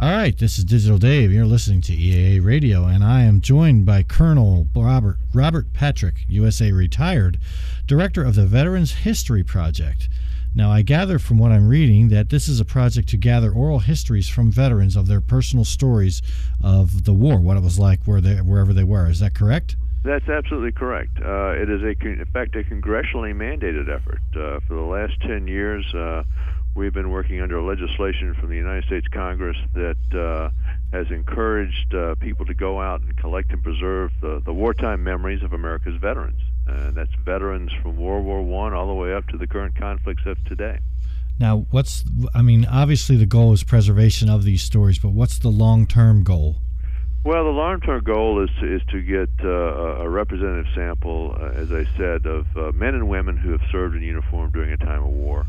All right, this is Digital Dave. You're listening to EAA Radio, and I am joined by Colonel Robert Patrick, USA retired, director of the Veterans History Project. Now, I gather from what I'm reading that this is a project to gather oral histories from veterans of their personal stories of the war, what it was like wherever they were. Is that correct? That's absolutely correct. It is, in fact, a congressionally mandated effort. For the last 10 years, we've been working under legislation from the United States Congress that has encouraged people to go out and collect and preserve the wartime memories of America's veterans. That's veterans from World War I all the way up to the current conflicts of today. Now, obviously the goal is preservation of these stories, but what's the long-term goal? Well, the long-term goal is to get a representative sample, as I said, of men and women who have served in uniform during a time of war,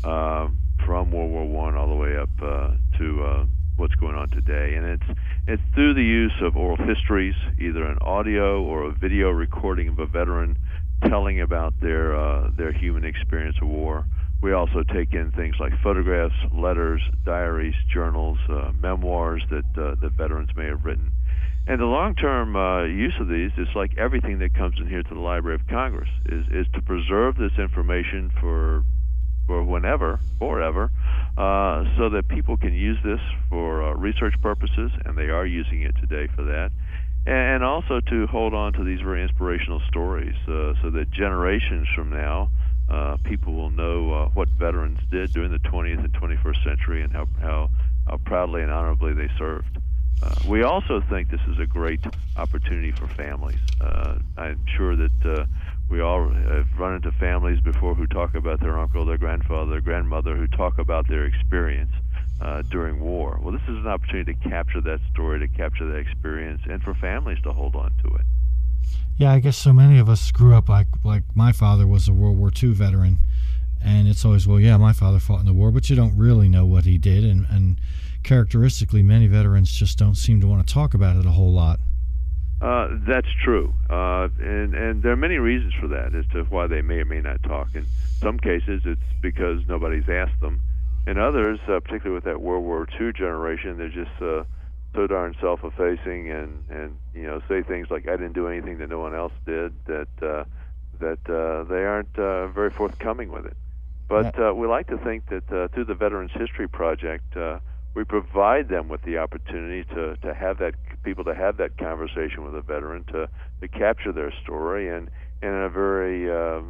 from World War I all the way up to what's going on today. And it's through the use of oral histories, either an audio or a video recording of a veteran telling about their human experience of war. We also take in things like photographs, letters, diaries, journals, memoirs that veterans may have written. And the long-term use of these is like everything that comes in here to the Library of Congress, is to preserve this information for whenever, forever, so that people can use this for research purposes, and they are using it today for that, and also to hold on to these very inspirational stories so that generations from now, people will know what veterans did during the 20th and 21st century and how proudly and honorably they served. We also think this is a great opportunity for families. I'm sure that we all have run into families before who talk about their uncle, their grandfather, their grandmother, who talk about their experience during war. Well, this is an opportunity to capture that story, to capture that experience, and for families to hold on to it. Yeah, I guess so many of us grew up like my father was a World War II veteran, and it's always, well, yeah, my father fought in the war, but you don't really know what he did, and characteristically, many veterans just don't seem to want to talk about it a whole lot. That's true, and there are many reasons for that as to why they may or may not talk. In some cases, it's because nobody's asked them. In others, particularly with that World War II generation, they're just so darn self-effacing and say things like, "I didn't do anything that no one else did," that they aren't very forthcoming with it. But we like to think that through the Veterans History Project, we provide them with the opportunity to have that conversation with a veteran, to capture their story, and in a very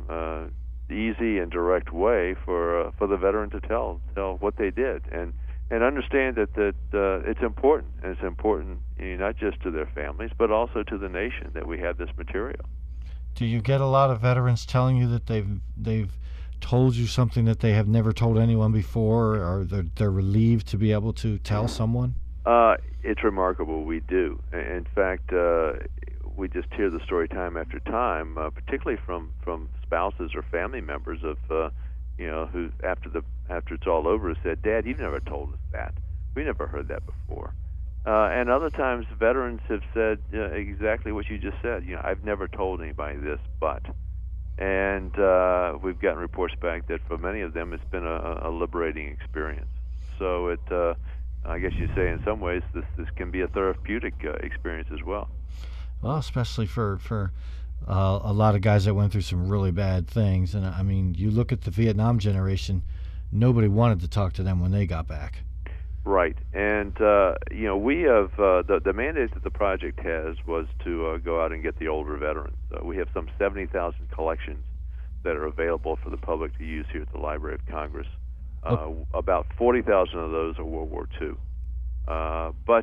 easy and direct way for the veteran to tell what they did, and understand that it's important, and it's important not just to their families but also to the nation that we have this material. Do you get a lot of veterans telling you that they've told you something that they have never told anyone before, or they're relieved to be able to tell someone? It's remarkable. We do. In fact, we just hear the story time after time, particularly from spouses or family members of who after it's all over have said, "Dad, you've never told us that. We never heard that before." And other times, veterans have said exactly what you just said. I've never told anybody this, but. And we've gotten reports back that for many of them it's been a liberating experience. So I guess you say in some ways this can be a therapeutic experience as well. Well, especially for a lot of guys that went through some really bad things. And I mean, you look at the Vietnam generation, nobody wanted to talk to them when they got back. Right, and we have the mandate that the project has was to go out and get the older veterans. We have some 70,000 collections that are available for the public to use here at the Library of Congress. About 40,000 of those are World War II. But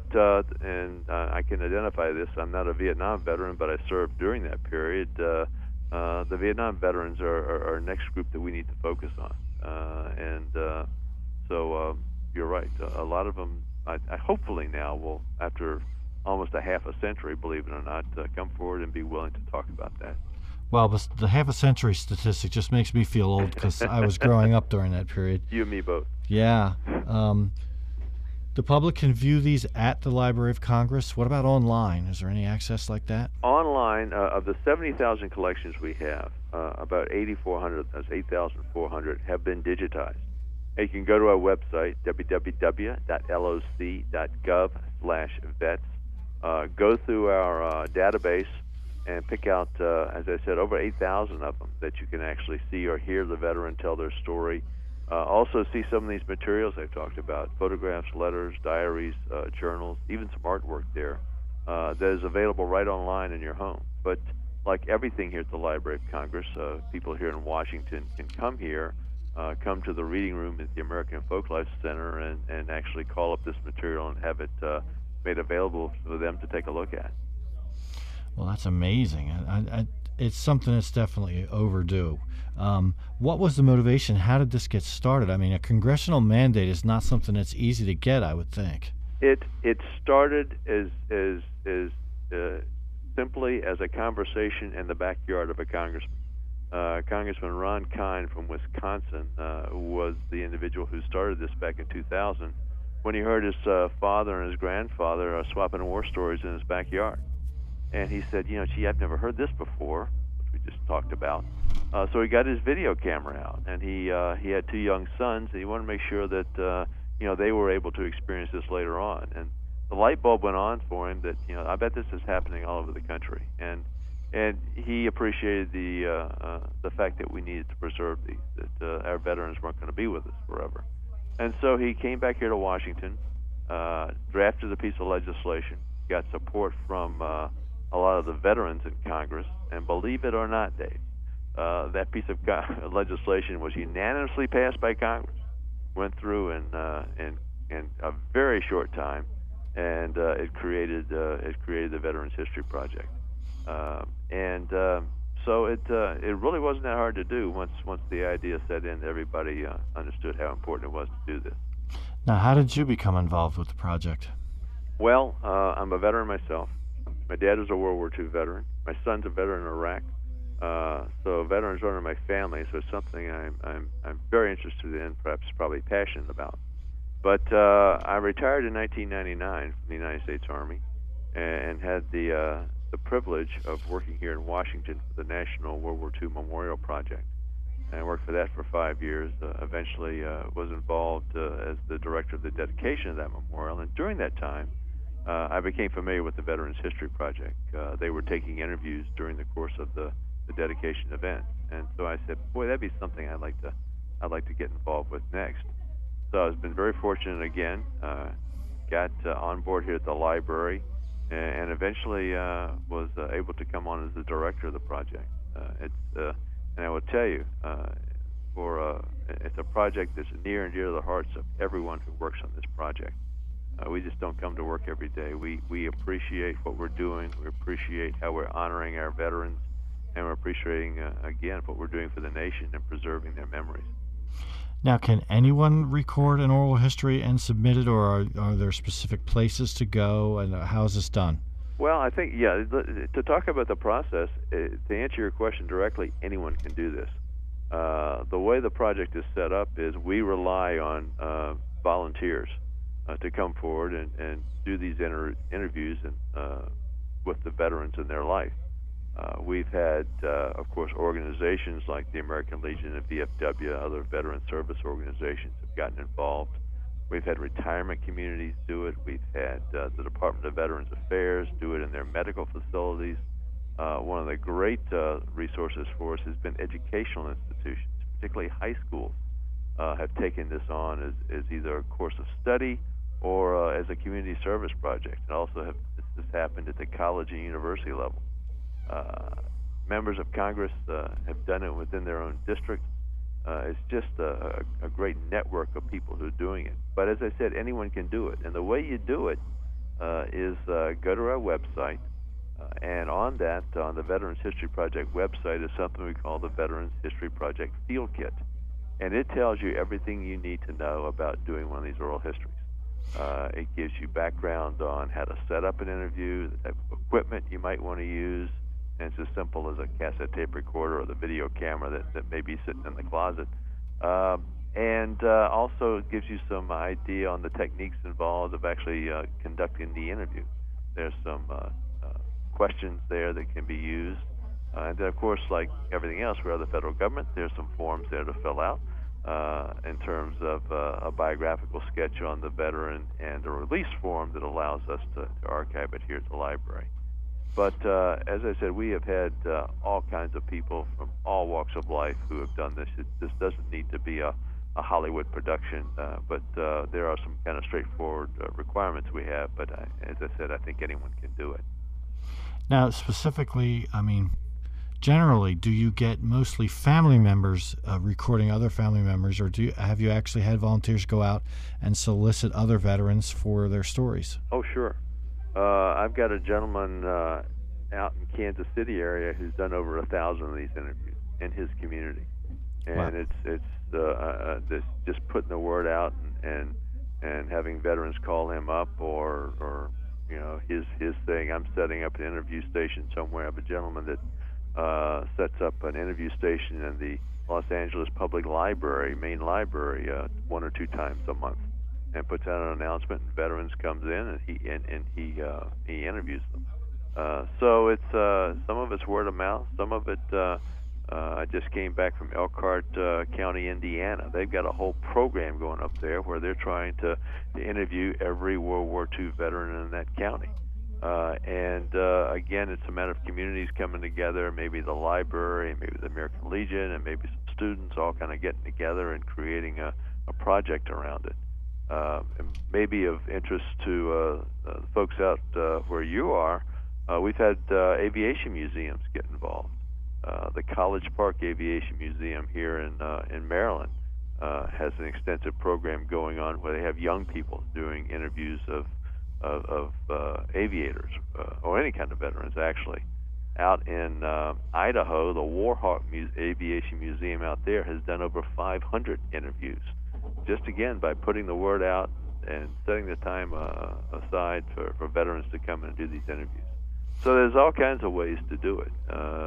I can identify this. I'm not a Vietnam veteran, but I served during that period. The Vietnam veterans are our next group that we need to focus on, so. You're right. A lot of them, I hopefully now will, after almost a half a century, believe it or not, come forward and be willing to talk about that. Well, the half a century statistic just makes me feel old because I was growing up during that period. You and me both. Yeah. The public can view these at the Library of Congress. What about online? Is there any access like that? Online, of the 70,000 collections we have, about 8,400, that's 8,400, have been digitized. You can go to our website, www.loc.gov/vets. Go through our database and pick out, as I said, over 8,000 of them that you can actually see or hear the veteran tell their story. Also see some of these materials I've talked about, photographs, letters, diaries, journals, even some artwork there that is available right online in your home. But like everything here at the Library of Congress, people here in Washington can come here, come to the reading room at the American Folklife Center and actually call up this material and have it made available for them to take a look at. Well, that's amazing. It's something that's definitely overdue. What was the motivation? How did this get started? I mean, a congressional mandate is not something that's easy to get, I would think. It started as simply as a conversation in the backyard of a congressman. Congressman Ron Kine from Wisconsin was the individual who started this back in 2000 when he heard his father and his grandfather swapping war stories in his backyard. And he said, gee, I've never heard this before, which we just talked about. So he got his video camera out, and he had two young sons, and he wanted to make sure that they were able to experience this later on. And the light bulb went on for him that I bet this is happening all over the country, and he appreciated the fact that we needed to preserve these, that our veterans weren't going to be with us forever. And so he came back here to Washington, drafted a piece of legislation, got support from a lot of the veterans in Congress, and believe it or not, Dave, that piece of legislation was unanimously passed by Congress, went through in a very short time, and it created the Veterans History Project. So it really wasn't that hard to do once the idea set in. Everybody understood how important it was to do this. Now, how did you become involved with the project? Well, I'm a veteran myself. My dad was a World War II veteran. My son's a veteran in Iraq. So veterans run in my family, so it's something I'm very interested in, probably passionate about. But I retired in 1999 from the United States Army and had the privilege of working here in Washington for the National World War II Memorial Project. And I worked for that for 5 years. Eventually was involved as the director of the dedication of that memorial. And during that time, I became familiar with the Veterans History Project. They were taking interviews during the course of the dedication event. And so I said, boy, that'd be something I'd like to get involved with next. So I've been very fortunate again, got on board here at the library, and eventually was able to come on as the director of the project. And I will tell you, it's a project that's near and dear to the hearts of everyone who works on this project. We just don't come to work every day. We appreciate what we're doing. We appreciate how we're honoring our veterans, and we're appreciating, again, what we're doing for the nation and preserving their memories. Now, can anyone record an oral history and submit it, or are there specific places to go, and how is this done? Well, I think, to talk about the process, to answer your question directly, anyone can do this. The way the project is set up is we rely on volunteers to come forward and do these interviews with the veterans in their life. We've had, of course, organizations like the American Legion and VFW, other veteran service organizations have gotten involved. We've had retirement communities do it. We've had the Department of Veterans Affairs do it in their medical facilities. One of the great resources for us has been educational institutions, particularly high schools, have taken this on as either a course of study or as a community service project. And also this has happened at the college and university level. Members of Congress have done it within their own district. It's just a great network of people who are doing it. But as I said, anyone can do it. And the way you do it is go to our website. And on that, on the Veterans History Project website, is something we call the Veterans History Project Field Kit. And it tells you everything you need to know about doing one of these oral histories. It gives you background on how to set up an interview, the type of equipment you might want to use. And it's as simple as a cassette tape recorder or the video camera that may be sitting in the closet. And also gives you some idea on the techniques involved of actually conducting the interview. There's some questions there that can be used. And then, of course, like everything else, we're the federal government. There's some forms there to fill out. in terms of a biographical sketch on the veteran and a release form that allows us to archive it here at the library. But as I said, we have had all kinds of people from all walks of life who have done this. This doesn't need to be a Hollywood production, but there are some kind of straightforward requirements we have. But as I said, I think anyone can do it. Now, specifically, I mean, generally, do you get mostly family members recording other family members, or have you actually had volunteers go out and solicit other veterans for their stories? Oh, sure. I've got a gentleman out in Kansas City area who's done over 1,000 of these interviews in his community, and wow. It's just putting the word out and having veterans call him up, or you know, his thing. I'm setting up an interview station somewhere. I have a gentleman that sets up an interview station in the Los Angeles Public Library, main library, 1 or 2 times a month, and puts out an announcement. And veterans comes in and he interviews them. So it's some of it's word of mouth, some of it. I just came back from Elkhart County, Indiana. They've got a whole program going up there where they're trying to interview every World War II veteran in that county. And again, it's a matter of communities coming together, maybe the library, maybe the American Legion, and maybe some students all kind of getting together and creating a project around it. And maybe of interest to the folks out where you are, we've had aviation museums get involved. The College Park Aviation Museum here in Maryland has an extensive program going on where they have young people doing interviews of aviators or any kind of veterans, actually. Out in Idaho, the Warhawk Aviation Museum out there has done over 500 interviews, just again by putting the word out and setting the time aside for veterans to come and do these interviews. So there's all kinds of ways to do it.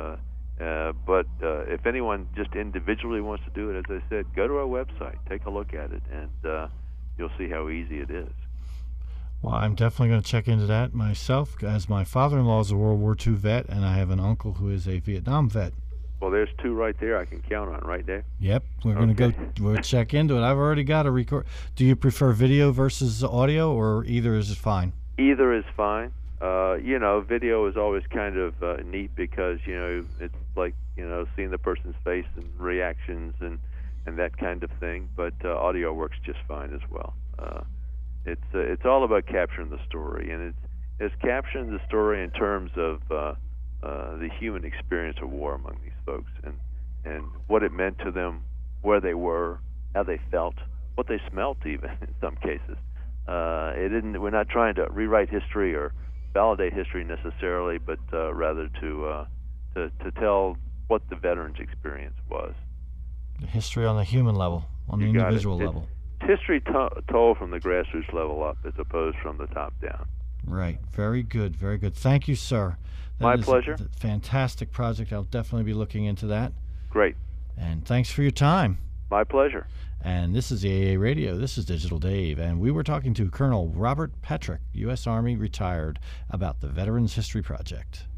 But if anyone just individually wants to do it, as I said, go to our website, take a look at it, and you'll see how easy it is. Well, I'm definitely going to check into that myself, as my father-in-law is a World War II vet, and I have an uncle who is a Vietnam vet. Well, there's 2 right there I can count on, right, Dave? Yep, we're going to we'll check into it. I've already got a record. Do you prefer video versus audio, or either is fine? Either is fine. You know, video is always kind of neat because, you know, it's like, you know, seeing the person's face and reactions and that kind of thing. But audio works just fine as well. It's all about capturing the story, and it's capturing the story in terms of the human experience of war among these folks and what it meant to them, where they were, how they felt, what they smelt even in some cases. We're not trying to rewrite history or validate history necessarily, but rather to tell what the veteran's experience was. The history on the human level, on the individual level. History told from the grassroots level up as opposed from the top down. Right. Very good. Very good. Thank you, sir. My pleasure. A fantastic project. I'll definitely be looking into that. Great. And thanks for your time. My pleasure. And this is EAA Radio. This is Digital Dave. And we were talking to Colonel Robert Patrick, U.S. Army retired, about the Veterans History Project.